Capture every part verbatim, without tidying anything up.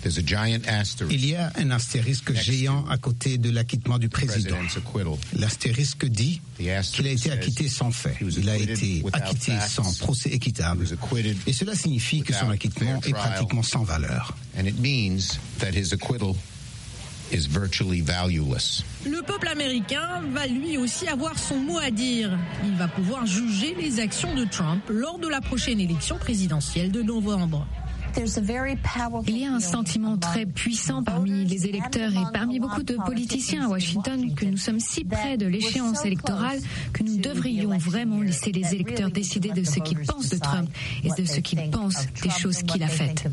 Il y a un astérisque géant à côté de l'acquittement du président. L'astérisque dit qu'il a été acquitté sans fait. Il a été acquitté sans procès équitable. Et cela signifie que son acquittement est pratiquement sans valeur. Le peuple américain va lui aussi avoir son mot à dire. Il va pouvoir juger les actions de Trump lors de la prochaine élection présidentielle de novembre. Il y a un sentiment très puissant parmi les électeurs et parmi beaucoup de politiciens à Washington que nous sommes si près de l'échéance électorale que nous devrions vraiment laisser les électeurs décider de ce qu'ils pensent de Trump et de ce qu'ils pensent des choses qu'il a faites.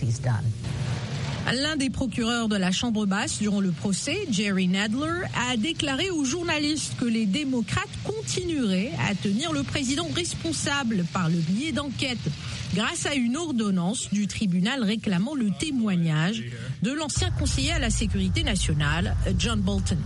L'un des procureurs de la Chambre basse durant le procès, Jerry Nadler, a déclaré aux journalistes que les démocrates continueraient à tenir le président responsable par le biais d'enquêtes, grâce à une ordonnance du tribunal réclamant le témoignage de l'ancien conseiller à la sécurité nationale, John Bolton.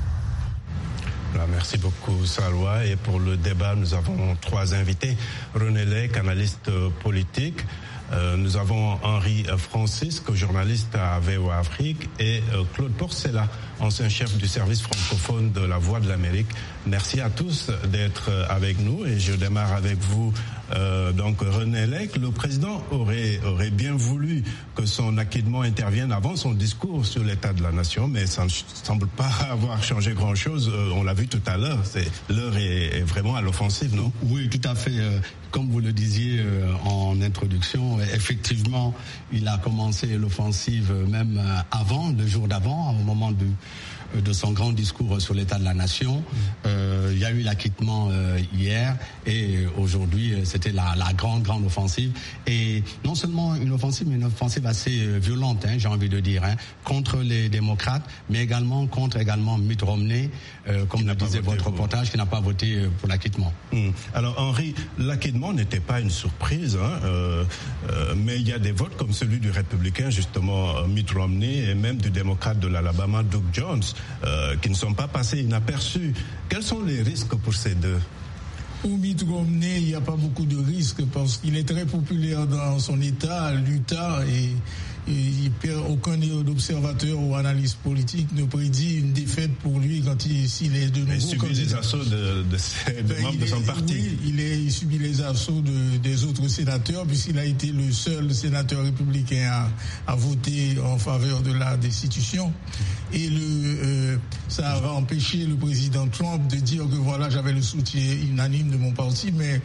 Merci beaucoup, Salwa. Et pour le débat, nous avons trois invités. René Lec, analyste politique. Euh, nous avons Henri Francisque, journaliste à V O A Afrique, et euh, Claude Porcella, ancien chef du service francophone de la Voix de l'Amérique. Merci à tous d'être avec nous et je démarre avec vous. Euh, donc René Lec, le président aurait, aurait bien voulu que son acquittement intervienne avant son discours sur l'état de la nation, mais ça ne semble pas avoir changé grand-chose. Euh, on l'a vu tout à l'heure, c'est, l'heure est, est vraiment à l'offensive, non? Oui, tout à fait. Euh, comme vous le disiez euh, en introduction, effectivement, il a commencé l'offensive même euh, avant, le jour d'avant, au moment de de son grand discours sur l'état de la nation. Euh, il y a eu l'acquittement euh, hier et aujourd'hui c'était la, la grande grande offensive, et non seulement une offensive mais une offensive assez euh, violente, hein, j'ai envie de dire, hein, contre les démocrates, mais également contre également Mitt Romney, euh, comme le disait votre reportage, qui n'a pas voté pour l'acquittement. Hum. Alors Henri, l'acquittement n'était pas une surprise, hein, euh, euh, mais il y a des votes comme celui du républicain justement Mitt Romney et même du démocrate de l'Alabama Doug Jones, Euh, qui ne sont pas passés inaperçus. Quels sont les risques pour ces deux? Pour Mitt Romney, il n'y a pas beaucoup de risques parce qu'il est très populaire dans son État, l'Utah, et, et il perd aucun observateur ou analyste politique ne prédit une défaite pour lui quand il, s'il est de nouveau. Il subit les assauts de, de, ses, de ben, membres de son est, parti. Oui, il, est, il subit les assauts de, des autres sénateurs puisqu'il a été le seul sénateur républicain à, à voter en faveur de la destitution. Et le, euh, ça va empêcher le président Trump de dire que voilà, j'avais le soutien unanime de mon parti, mais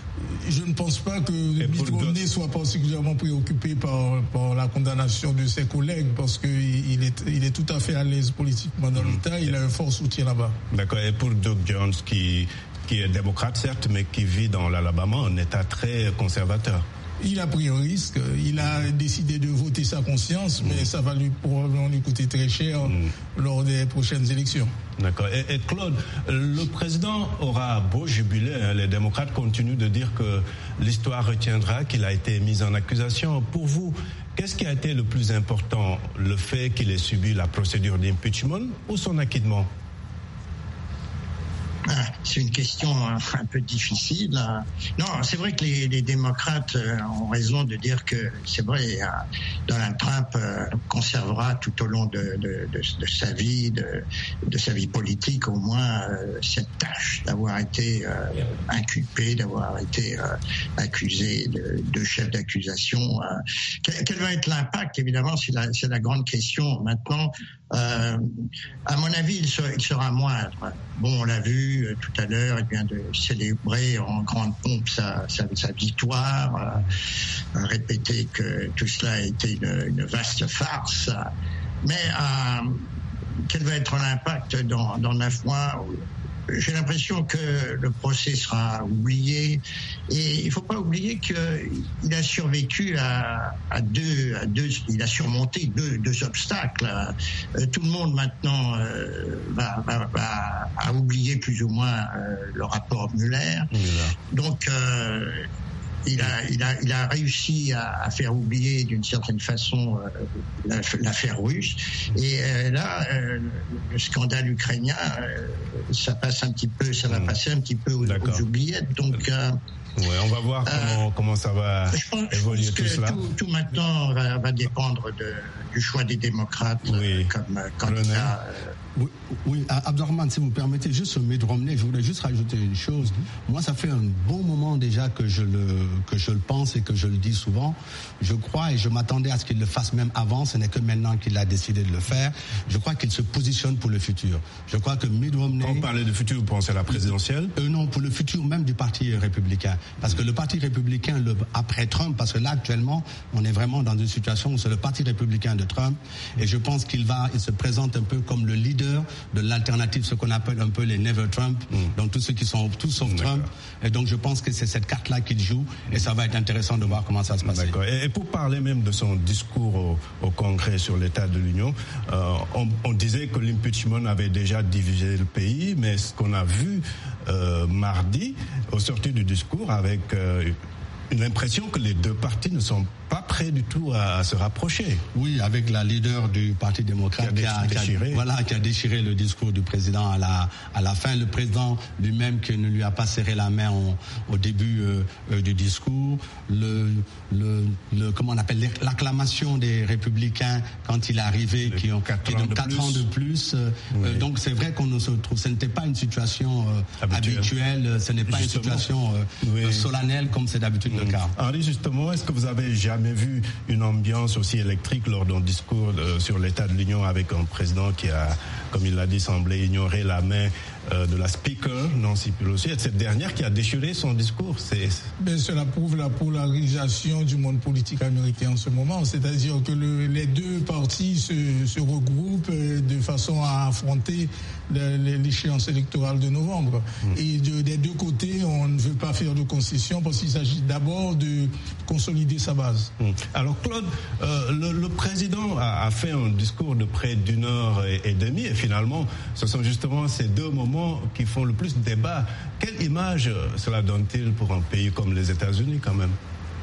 je ne pense pas que Mitt Romney soit particulièrement préoccupé par, par la condamnation de ses collègues parce qu'il est, il est tout à fait à l'aise politiquement dans l'État, il a un fort soutien là-bas. D'accord, et pour Doug Jones qui, qui est démocrate certes, mais qui vit dans l'Alabama, un État très conservateur. Il a pris un risque, il a décidé de voter sa conscience, mais mmh. ça va lui probablement lui coûter très cher mmh. lors des prochaines élections. D'accord. Et, et Claude, le président aura beau jubiler, hein, les démocrates continuent de dire que l'histoire retiendra qu'il a été mis en accusation. Pour vous, qu'est-ce qui a été le plus important, le fait qu'il ait subi la procédure d'impeachment ou son acquittement? C'est une question un peu difficile. Non, c'est vrai que les, les démocrates ont raison de dire que c'est vrai, Donald Trump conservera tout au long de, de, de, de sa vie, de, de sa vie politique, au moins cette tâche d'avoir été inculpé, d'avoir été accusé de, de chef d'accusation. Quel va être l'impact? Évidemment, c'est la, c'est la grande question. Maintenant, euh, à mon avis, il sera, il sera moindre. Bon, on l'a vu tout à l'heure, il vient de célébrer en grande pompe sa, sa, sa victoire, euh, répéter que tout cela a été une, une vaste farce. Mais euh, quel va être l'impact dans, dans neuf mois? J'ai l'impression que le procès sera oublié, et il ne faut pas oublier qu'il a survécu à, à, deux, à deux, il a surmonté deux, deux obstacles. Euh, tout le monde maintenant euh, va, va, va a oublié plus ou moins euh, le rapport Mueller. Mmh. Donc euh, il a, il a, il a réussi à, à faire oublier d'une certaine façon euh, l'affaire russe. Et euh, là, euh, le scandale ukrainien, euh, ça passe un petit peu, ça va passer un petit peu aux, aux oubliettes. Donc, euh, ouais, on va voir comment, euh, comment ça va je pense, évoluer je pense tout que cela. Tout, tout maintenant va, va dépendre de, du choix des démocrates oui. euh, comme candidat. Euh, Oui, oui, Abdourahmane, si vous permettez, juste Mitt Romney, je voulais juste rajouter une chose. Mm-hmm. Moi, ça fait un bon moment déjà que je le que je le pense et que je le dis souvent. Je crois et je m'attendais à ce qu'il le fasse même avant. Ce n'est que maintenant qu'il a décidé de le faire. Je crois qu'il se positionne pour le futur. Je crois que Mitt Romney. Quand vous parlez de futur, vous pensez à la présidentielle ? euh, Non, pour le futur même du Parti républicain. Parce que le Parti républicain, le, après Trump, parce que là actuellement, on est vraiment dans une situation où c'est le Parti républicain de Trump. Et je pense qu'il va, il se présente un peu comme le leader de l'alternative, ce qu'on appelle un peu les Never Trump, mm. donc tous ceux qui sont tous sauf Trump. Et donc je pense que c'est cette carte-là qu'il joue et ça va être intéressant de voir comment ça se passe. D'accord. Et pour parler même de son discours au, au Congrès sur l'état de l'Union, euh, on, on disait que l'impeachment avait déjà divisé le pays, mais ce qu'on a vu euh, mardi, au sortir du discours, avec euh, l'impression que les deux partis ne sont pas prêt du tout à, à se rapprocher. Oui, avec la leader du Parti démocrate qui a, qui a, déchiré. Qui a, voilà, qui a déchiré le discours du président à la, à la fin. Le président lui-même qui ne lui a pas serré la main au, au début euh, euh, du discours. Le, le, le, comment on appelle, l'acclamation des républicains quand il est arrivé, le qui ont quatre ans, ans de plus. Euh, oui. euh, donc c'est vrai qu'on ne se trouve, ce n'était pas une situation euh, habituelle. habituelle, ce n'est pas justement. Une situation euh, oui. solennelle comme c'est d'habitude mmh. le cas. Henri, justement, est-ce que vous avez jamais vu une ambiance aussi électrique lors d'un discours euh, sur l'état de l'Union avec un président qui a, comme il l'a dit, semblé ignorer la main euh, de la speaker, Nancy Pelosi, et cette dernière qui a déchiré son discours. C'est... Ben, cela prouve la polarisation du monde politique américain en ce moment, c'est-à-dire que le, les deux partis se, se regroupent de façon à affronter l'échéance électorale de novembre. Mmh. Et de, des deux côtés, on ne veut pas faire de concessions parce qu'il s'agit d'abord de consolider sa base. Mmh. Alors Claude, euh, le, le président a, a fait un discours de près d'une heure et, et demie et finalement, ce sont justement ces deux moments qui font le plus de débat. Quelle image cela donne-t-il pour un pays comme les États-Unis quand même ?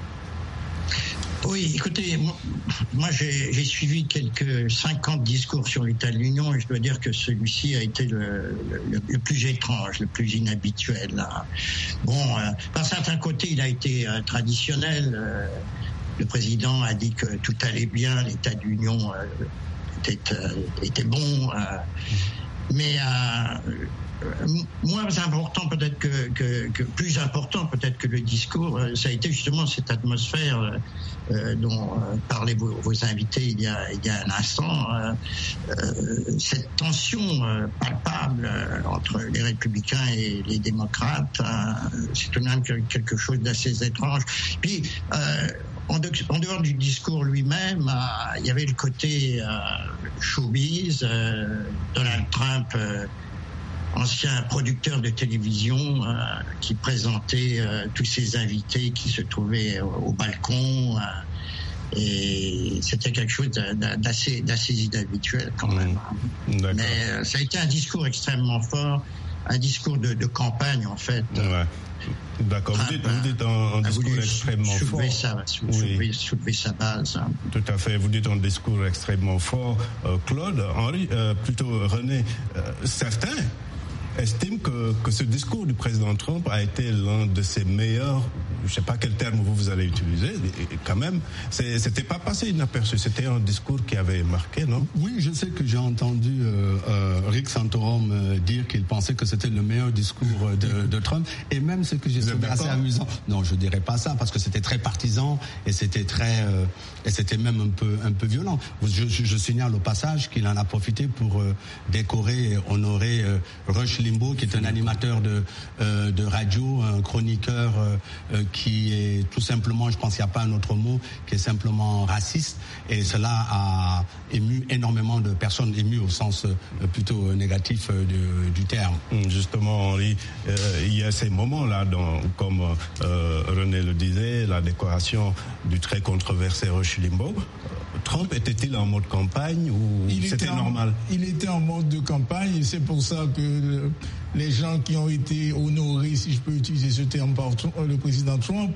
Oui, écoutez, moi, moi j'ai, j'ai suivi quelques cinquante discours sur l'état de l'Union et je dois dire que celui-ci a été le, le, le plus étrange, le plus inhabituel. Là. Bon, euh, par certains côtés, il a été euh, traditionnel. Euh, le président a dit que tout allait bien, l'état de l'Union euh, était, euh, était bon. Euh, mais euh, moins important peut-être que, que, que plus important peut-être que le discours, ça a été justement cette atmosphère euh, dont euh, parlaient vos, vos invités il y a, il y a un instant, euh, euh, cette tension euh, palpable euh, entre les républicains et les démocrates, euh, c'est tout de même quelque chose d'assez étrange. Puis euh, En, de, en dehors du discours lui-même, euh, il y avait le côté euh, showbiz, euh, Donald Trump, euh, ancien producteur de télévision, euh, qui présentait euh, tous ses invités qui se trouvaient au, au balcon. Euh, et c'était quelque chose d'assez, d'assez inhabituel quand même. Mmh. Mais euh, ça a été un discours extrêmement fort, un discours de, de campagne en fait. Ouais. D'accord, vous dites, vous dites un, un discours extrêmement soulever fort. Sa, soulever, oui. soulever sa base. Hein. Tout à fait, vous dites un discours extrêmement fort. Euh, Claude, Henri, euh, plutôt René, euh, certains estiment que, que ce discours du président Trump a été l'un de ses meilleurs, je ne sais pas quel terme vous, vous allez utiliser, et quand même, c'est, c'était pas passé inaperçu, c'était un discours qui avait marqué, non ? Oui, je sais que j'ai entendu euh, euh, Rick Santorum euh, dire qu'il pensait que c'était le meilleur discours de, de Trump, et même ce que j'ai trouvé assez amusant, non, je dirais pas ça, parce que c'était très partisan, et c'était très, euh, et c'était même un peu, un peu violent. Je, je, je signale au passage qu'il en a profité pour euh, décorer et honorer euh, Rush Limbaugh, qui est un animateur de, euh, de radio, un chroniqueur euh, qui est tout simplement, je pense qu'il n'y a pas un autre mot, qui est simplement raciste. Et cela a ému énormément de personnes, émues au sens euh, plutôt négatif euh, du, du terme. Justement, Henri, euh, il y a ces moments-là, dans, comme euh, René le disait, la décoration du très controversé Rush Limbaugh. Trump était-il en mode campagne ou il c'était en, normal ? Il était en mode de campagne et c'est pour ça que le, les gens qui ont été honorés, si je peux utiliser ce terme par le président Trump,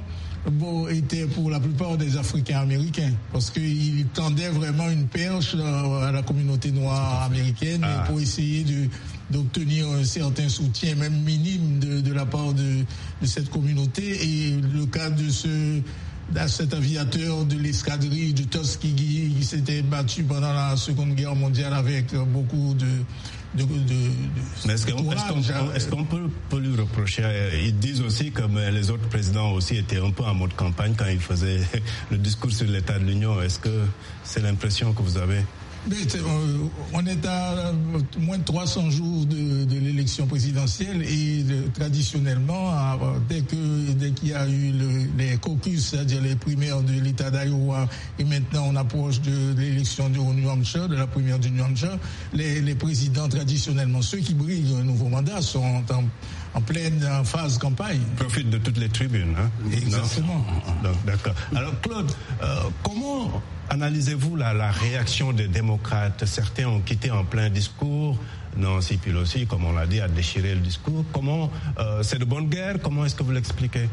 bon, était pour la plupart des Africains américains, parce qu'il tendait vraiment une perche à la communauté noire américaine ah. pour essayer de, d'obtenir un certain soutien, même minime, de, de la part de, de cette communauté. Et le cas de ce de cet aviateur de l'escadrille de Tuskegee qui s'était battu pendant la Seconde Guerre mondiale avec beaucoup de De, de, de Mais est-ce qu'on, est-ce qu'on, est-ce qu'on peut, peut lui reprocher? Ils disent aussi que les autres présidents aussi étaient un peu en mode campagne quand ils faisaient le discours sur l'état de l'Union. Est-ce que c'est l'impression que vous avez? Mais, on est à moins de trois cents jours de, de l'élection présidentielle et de, traditionnellement, dès que dès qu'il y a eu le, les caucus, c'est-à-dire les primaires de l'État d'Iowa, et maintenant on approche de, de l'élection du New Hampshire, de la primaire du New Hampshire, les, les présidents traditionnellement, ceux qui brillent un nouveau mandat, sont en, en pleine en phase campagne. Profitent de toutes les tribunes. Hein? Exactement. Non, d'accord. Alors Claude, euh, comment analysez-vous la, la réaction des démocrates? Certains ont quitté en plein discours. Nancy Pelosi, comme on l'a dit, a déchiré le discours. Comment euh, c'est de bonne guerre? Comment est-ce que vous l'expliquez?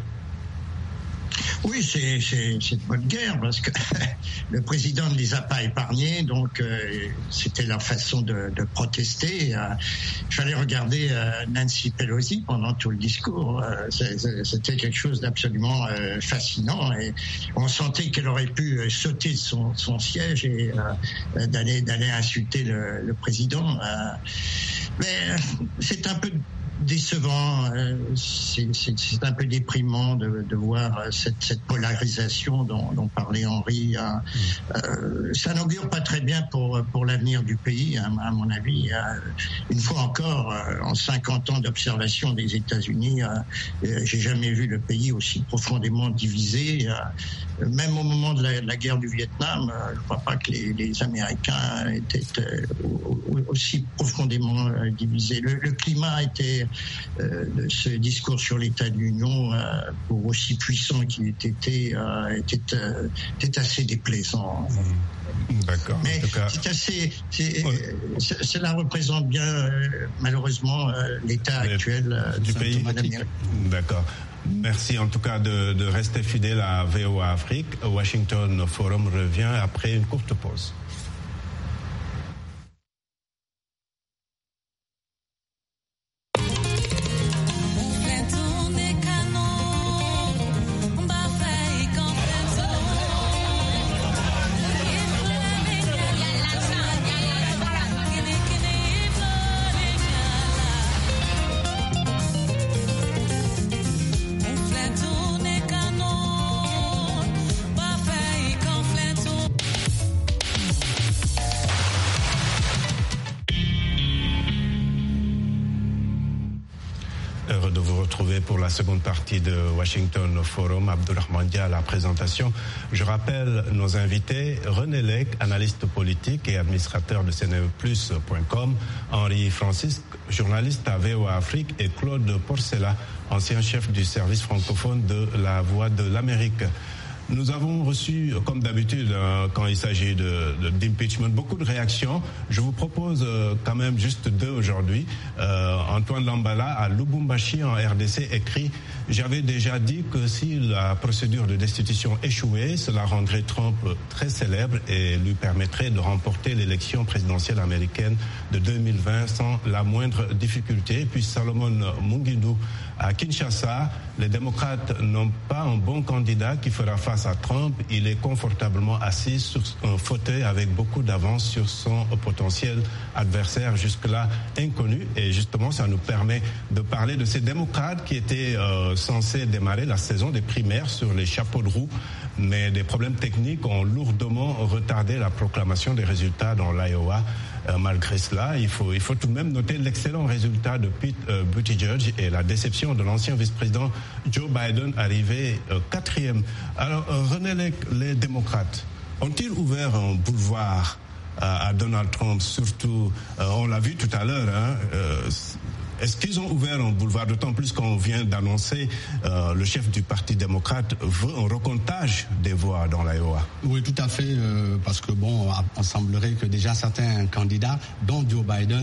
Oui, c'est, c'est, c'est de bonne guerre parce que le président ne les a pas épargnés, donc euh, c'était leur façon de, de protester. Euh, il fallait regarder euh, Nancy Pelosi pendant tout le discours. Euh, c'est, c'était quelque chose d'absolument euh, fascinant et on sentait qu'elle aurait pu sauter de son, son siège et euh, d'aller, d'aller insulter le, le président. Euh, mais c'est un peu décevant, euh, c'est, c'est, c'est un peu déprimant de, de voir cette, cette polarisation dont, dont parlait Henri. Hein. Euh, ça n'augure pas très bien pour, pour l'avenir du pays, hein, à mon avis. Euh, une fois encore, euh, en cinquante ans d'observation des États-Unis, euh, euh, j'ai jamais vu le pays aussi profondément divisé. Euh, même au moment de la, de la guerre du Vietnam, euh, je ne crois pas que les, les Américains étaient euh, aussi profondément euh, divisés. Le, le climat était Euh, de ce discours sur l'état de l'Union, euh, pour aussi puissant qu'il ait été, euh, était, euh, était assez déplaisant. D'accord. Mais en tout cas, c'est assez, c'est, oui. c'est, cela représente bien, euh, malheureusement, euh, l'état actuel euh, du pays. D'accord. Merci en tout cas de, de rester fidèle à V O A Afrique. Washington Forum revient après une courte pause. De vous retrouver pour la seconde partie de Washington Forum. Abdourahmane Dia à la présentation. Je rappelle nos invités: René Lec, analyste politique et administrateur de C N E plus point com, Henri Francisque, journaliste à V O A Afrique, et Claude Porcella, ancien chef du service francophone de La Voix de l'Amérique. Nous avons reçu, comme d'habitude, euh, quand il s'agit de, de, d'impeachment, beaucoup de réactions. Je vous propose euh, quand même juste deux aujourd'hui. Euh, Antoine Lambala à Lubumbashi en R D C écrit: j'avais déjà dit que si la procédure de destitution échouait, cela rendrait Trump très célèbre et lui permettrait de remporter l'élection présidentielle américaine de deux mille vingt sans la moindre difficulté. Puis Salomon Mungindu à Kinshasa: les démocrates n'ont pas un bon candidat qui fera face à Trump. Il est confortablement assis sur un fauteuil avec beaucoup d'avance sur son potentiel adversaire jusque-là inconnu. Et justement, ça nous permet de parler de ces démocrates qui étaient euh, censés démarrer la saison des primaires sur les chapeaux de roue. Mais des problèmes techniques ont lourdement retardé la proclamation des résultats dans l'Iowa. Euh, malgré cela, il faut, il faut tout de même noter l'excellent résultat de Pete euh, Buttigieg et la déception de l'ancien vice-président Joe Biden, arrivé euh, quatrième. Alors, euh, René Lec, les démocrates ont-ils ouvert un boulevard à, à Donald Trump? Surtout, euh, on l'a vu tout à l'heure, hein, euh, est-ce qu'ils ont ouvert un boulevard, d'autant plus qu'on vient d'annoncer euh, le chef du Parti démocrate veut un recomptage des voix dans l'Iowa? Oui, tout à fait, euh, parce que bon, on semblerait que déjà certains candidats, dont Joe Biden,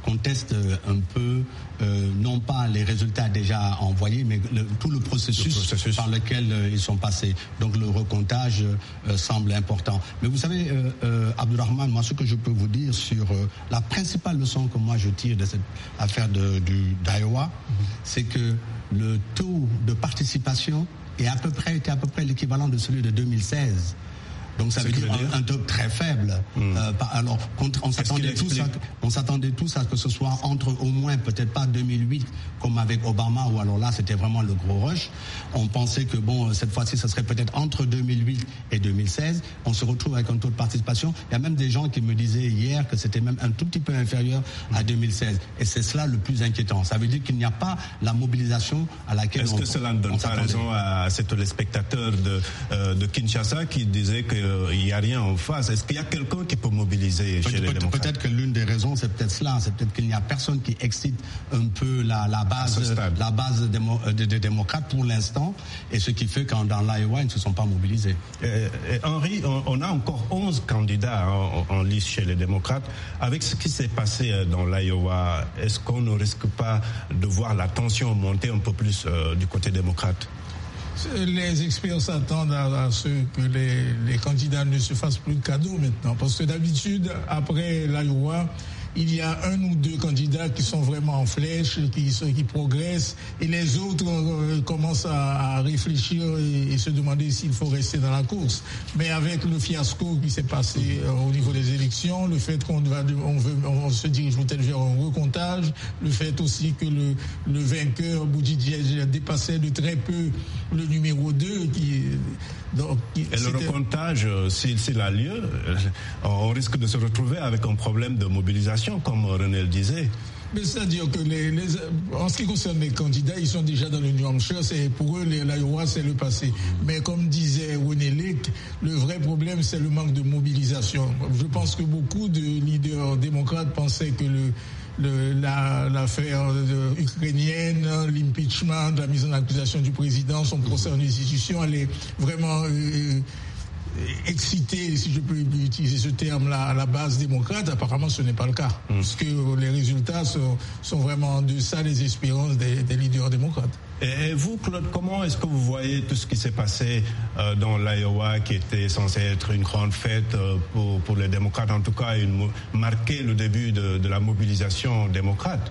contestent un peu, euh, non pas les résultats déjà envoyés, mais le, tout le processus, le processus par lequel euh, ils sont passés. Donc le recomptage euh, semble important. Mais vous savez, euh, euh, Abdourahmane, moi ce que je peux vous dire sur euh, la principale leçon que moi je tire de cette affaire de, du, d'Iowa, mm-hmm. c'est que le taux de participation est à peu près, était à peu près l'équivalent de celui de deux mille seize. Donc ça veut dire, dire un, un taux très faible. Mmh. Euh, alors on, on s'attendait tous à, on s'attendait tous à ce que ce soit entre au moins peut-être pas deux mille huit comme avec Obama, ou alors là c'était vraiment le gros rush. On pensait que bon cette fois-ci ce serait peut-être entre deux mille huit et deux mille seize. On se retrouve avec un taux de participation. Il y a même des gens qui me disaient hier que c'était même un tout petit peu inférieur à deux mille seize. Et c'est cela le plus inquiétant. Ça veut dire qu'il n'y a pas la mobilisation à laquelle Est-ce on que cela ne donne pas raison à ces téléspectateurs de, euh, de Kinshasa qui disaient que il n'y a rien en face? Est-ce qu'il y a quelqu'un qui peut mobiliser peut, chez peut, les démocrates? Peut-être que l'une des raisons, c'est peut-être cela. C'est peut-être qu'il n'y a personne qui excite un peu la, la base, la base démo, des, des démocrates pour l'instant, et ce qui fait qu'en dans l'Iowa, ils ne se sont pas mobilisés. Euh, Henri, on, on a encore onze candidats en, en lice chez les démocrates. Avec ce qui s'est passé dans l'Iowa, est-ce qu'on ne risque pas de voir la tension monter un peu plus euh, du côté démocrate? Les experts s'attendent à, à ce que les, les candidats ne se fassent plus de cadeaux maintenant. Parce que d'habitude, après l'Iowa, il y a un ou deux candidats qui sont vraiment en flèche, qui, qui progressent, et les autres euh, commencent à, à réfléchir et, et se demander s'il faut rester dans la course. Mais avec le fiasco qui s'est passé euh, au niveau des élections, le fait qu'on va, on veut, on se dirige peut-être vers un recomptage, le fait aussi que le, le vainqueur Buttigieg dépassait de très peu le numéro deux, qui donc, et le recomptage, s'il, s'il a lieu, on risque de se retrouver avec un problème de mobilisation, comme René le disait. Mais c'est-à-dire que les, les, en ce qui concerne les candidats, ils sont déjà dans le New Hampshire, c'est, pour eux, l'Iowa, c'est le passé. Mais comme disait René Lévesque, le vrai problème, c'est le manque de mobilisation. Je pense que beaucoup de leaders démocrates pensaient que le Le, la, l'affaire ukrainienne, l'impeachment, la mise en accusation du président, son procès en institution, elle est vraiment euh, excitée, si je peux utiliser ce terme-là, à la base démocrate. Apparemment, ce n'est pas le cas, mmh. parce que les résultats sont, sont vraiment en deçà des espérances des, des leaders démocrates. Et vous, Claude, comment est-ce que vous voyez tout ce qui s'est passé euh, dans l'Iowa, qui était censé être une grande fête euh, pour, pour les démocrates, en tout cas une, marquer le début de, de la mobilisation démocrate?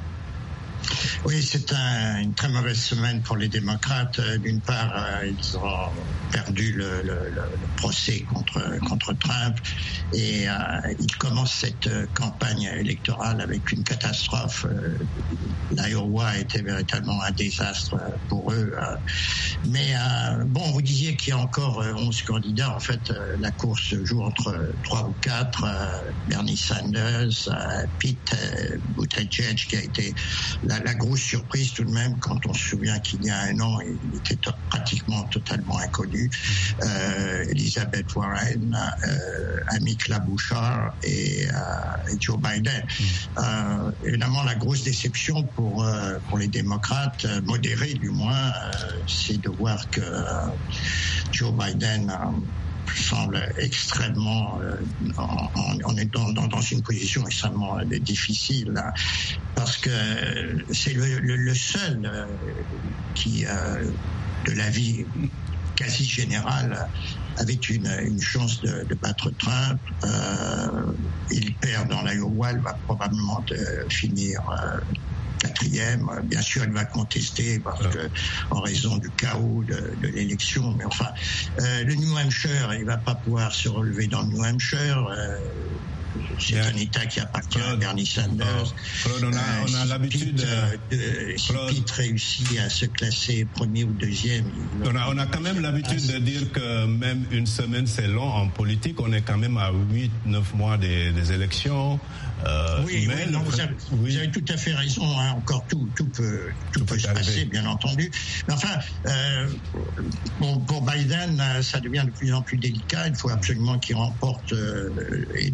Oui, c'est un, une très mauvaise semaine pour les démocrates. D'une part, euh, ils ont perdu le, le, le procès contre, contre Trump, et euh, ils commencent cette campagne électorale avec une catastrophe. Euh, L'Iowa était véritablement un désastre pour eux. Euh, mais euh, bon, vous disiez qu'il y a encore onze candidats. En fait, euh, la course se joue entre trois ou quatre. Euh, Bernie Sanders, euh, Pete euh, Buttigieg, qui a été la, la grosse surprise tout de même, quand on se souvient qu'il y a un an, il était t- pratiquement totalement inconnu. Euh, Elizabeth Warren, euh, Amy Klobuchar et, euh, et Joe Biden. Euh, évidemment, la grosse déception pour, euh, pour les démocrates, euh, modérés du moins, euh, c'est de voir que euh, Joe Biden euh, semble extrêmement euh, en, en, en étant dans, dans une position extrêmement euh, difficile, hein, parce que c'est le, le, le seul euh, qui, euh, de la vie quasi générale, avait une, une chance de, de battre Trump. Euh, il perd dans l'Iowa, il va probablement de finir euh, quatrième. Bien sûr, il va contester parce que, en raison du chaos de, de l'élection. Mais enfin, euh, le New Hampshire, il ne va pas pouvoir se relever dans le New Hampshire. Euh, c'est yeah. un État qui appartient Claude. à Bernie Sanders. Claude, on a, euh, on a si l'habitude. Pete, euh, si Pete réussit à se classer premier ou deuxième. On a, on a quand même l'habitude de dire que même une semaine c'est long en politique. On est quand même à huit neuf mois des, des élections. Euh, oui, mais oui, non, vous, avez, oui. vous avez tout à fait raison. Hein, encore tout, tout peut, tout, tout peut se passer, bien entendu. Mais enfin, euh, bon, pour Biden, ça devient de plus en plus délicat. Il faut absolument qu'il remporte euh, et de façon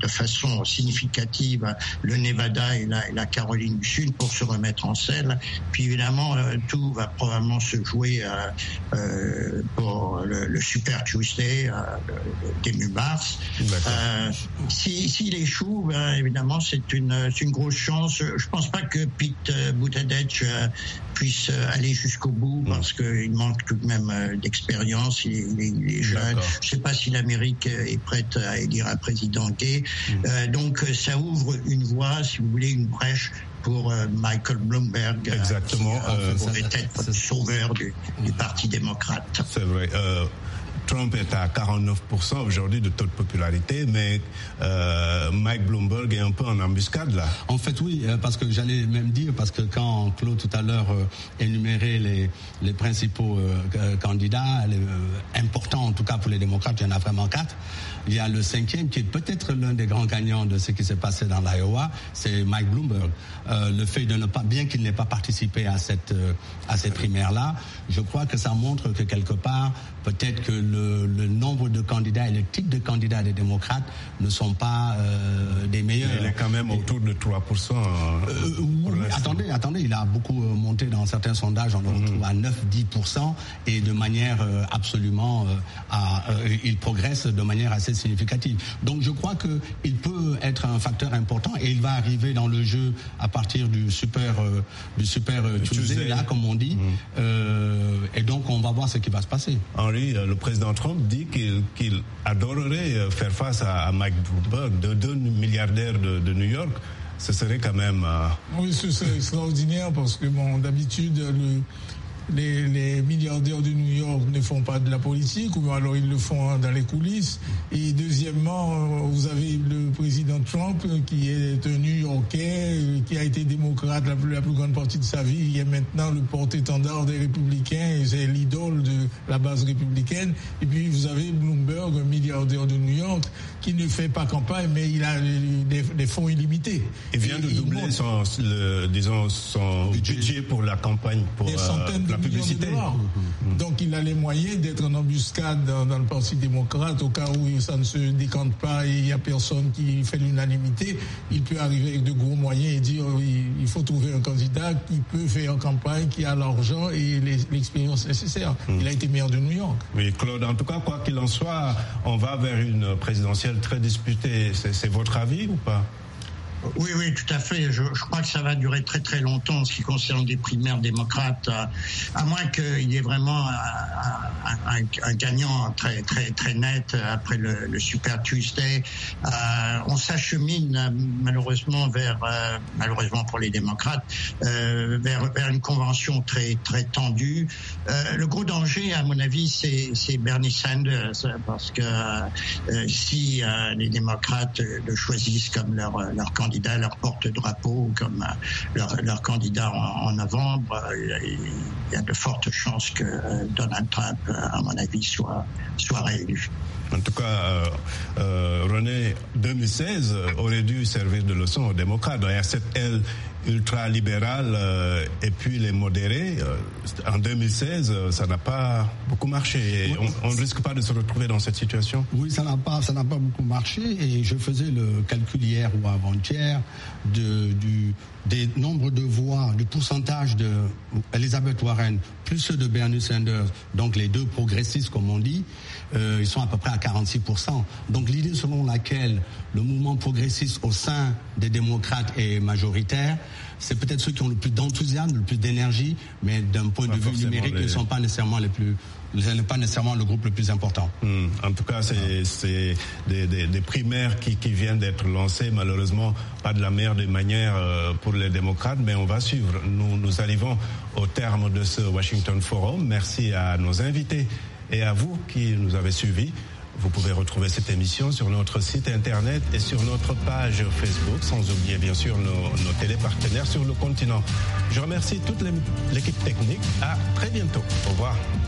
façon significative le Nevada et la, et la Caroline du Sud pour se remettre en selle. Puis évidemment, euh, tout va probablement se jouer euh, euh, pour le, le Super Tuesday euh, début mars. Euh, si, s'il échoue, ben, évidemment, c'est une, c'est une grosse chance. Je pense pas que Pete Buttigieg euh, puisse aller jusqu'au bout parce qu'il manque tout de même d'expérience, il est, il est, il est jeune. D'accord. Je ne sais pas si l'Amérique est prête à élire un président gay. Mmh. Euh, donc ça ouvre une voie, si vous voulez, une brèche pour euh, Michael Bloomberg. Exactement. Qui euh, pourrait ça, être ça, le sauveur du, du Parti démocrate. C'est vrai. Euh... Trump est à quarante-neuf pour cent aujourd'hui de taux de popularité, mais euh, Mike Bloomberg est un peu en embuscade là. En fait, oui, parce que j'allais même dire, parce que quand Claude tout à l'heure euh, énumérait les, les principaux euh, candidats, les, euh, importants en tout cas pour les démocrates, il y en a vraiment quatre. Il y a le cinquième qui est peut-être l'un des grands gagnants de ce qui s'est passé dans l'Iowa, c'est Mike Bloomberg. Euh, le fait de ne pas, bien qu'il n'ait pas participé à cette euh, à cette primaire-là, je crois que ça montre que quelque part, peut-être que le, le nombre de candidats et le type de candidats des démocrates ne sont pas euh, des meilleurs. Il est quand même autour de trois pour cent. Euh, oui, attendez, attendez, il a beaucoup monté dans certains sondages, on le mm-hmm. retrouve à neuf à dix pour cent et de manière euh, absolument, euh, à, euh, il progresse de manière assez significative. Donc je crois que il peut être un facteur important et il va arriver dans le jeu à partir du super, euh, du super euh, Tuesday, là, comme on dit. Mm-hmm. Euh, et donc on va voir ce qui va se passer. Henri, le président Trump dit qu'il, qu'il adorerait faire face à, à Mike Bloomberg, de deux milliardaires de, de New York. Ce serait quand même... Euh... Oui, ce serait extraordinaire parce que bon, d'habitude, le, les, les milliardaires de New York ne font pas de la politique, ou alors ils le font dans les coulisses. Et deuxièmement, vous avez le président Trump qui est un New-Yorkais, qui a été démocrate la plus, la plus grande partie de sa vie. Il est maintenant le porte-étendard des Républicains et c'est l'idole de la base républicaine. Et puis vous avez Bloomberg, un milliardaire de New York, qui ne fait pas campagne, mais il a des, des fonds illimités. Il vient et de doubler son, le, disons, son budget, budget pour la campagne, pour des centaines euh, de la publicité. Mmh. Donc il a les moyens d'être en embuscade dans, dans le Parti démocrate au cas où ça ne se décante pas et il n'y a personne qui fait l'unanimité. Il peut arriver avec de gros moyens et dire il, il faut trouver un candidat qui peut faire campagne, qui a l'argent et les, l'expérience nécessaire. Mmh. Il a été maire de New York. Oui, Claude, en tout cas, quoi qu'il en soit, on va vers une présidentielle très disputée. C'est, c'est votre avis ou pas ? Oui, oui, tout à fait. Je, je crois que ça va durer très très longtemps en ce qui concerne des primaires démocrates, à, à moins qu'il y ait vraiment un, un, un gagnant très très très net après le, le Super Tuesday. Euh, on s'achemine malheureusement vers, euh, malheureusement pour les démocrates, euh, vers, vers une convention très très tendue. Euh, le gros danger, à mon avis, c'est, c'est Bernie Sanders, parce que euh, si euh, les démocrates le choisissent comme leur leur candidat, leur porte-drapeau comme leur, leur candidat en, en novembre, il y a de fortes chances que Donald Trump, à mon avis, soit, soit réélu. En tout cas, euh, euh, René, deux mille seize aurait dû servir de leçon aux démocrates. Il y a cette aile ultra-libérale euh, et puis les modérés. Euh, en deux mille seize, ça n'a pas beaucoup marché. Et on ne risque pas de se retrouver dans cette situation. Oui, ça n'a pas, ça n'a pas beaucoup marché. Et je faisais le calcul hier ou avant-hier de, du, des nombres de voix, du pourcentage de Elizabeth Warren plus ceux de Bernie Sanders, donc les deux progressistes comme on dit, euh, ils sont à peu près à quarante-six pour cent. Donc l'idée selon laquelle le mouvement progressiste au sein des démocrates est majoritaire, c'est peut-être ceux qui ont le plus d'enthousiasme, le plus d'énergie, mais d'un point pas de vue numérique, les... ils ne sont pas nécessairement les plus, ce n'est pas nécessairement le groupe le plus important. Mmh. En tout cas, c'est, c'est des, des, des primaires qui, qui viennent d'être lancées, malheureusement pas de la meilleure des manières euh, pour les démocrates, mais on va suivre. Nous, nous arrivons au terme de ce Washington Forum. Merci à nos invités et à vous qui nous avez suivis. Vous pouvez retrouver cette émission sur notre site internet et sur notre page Facebook, sans oublier bien sûr nos, nos télépartenaires sur le continent. Je remercie toute l'équipe technique. À très bientôt. Au revoir.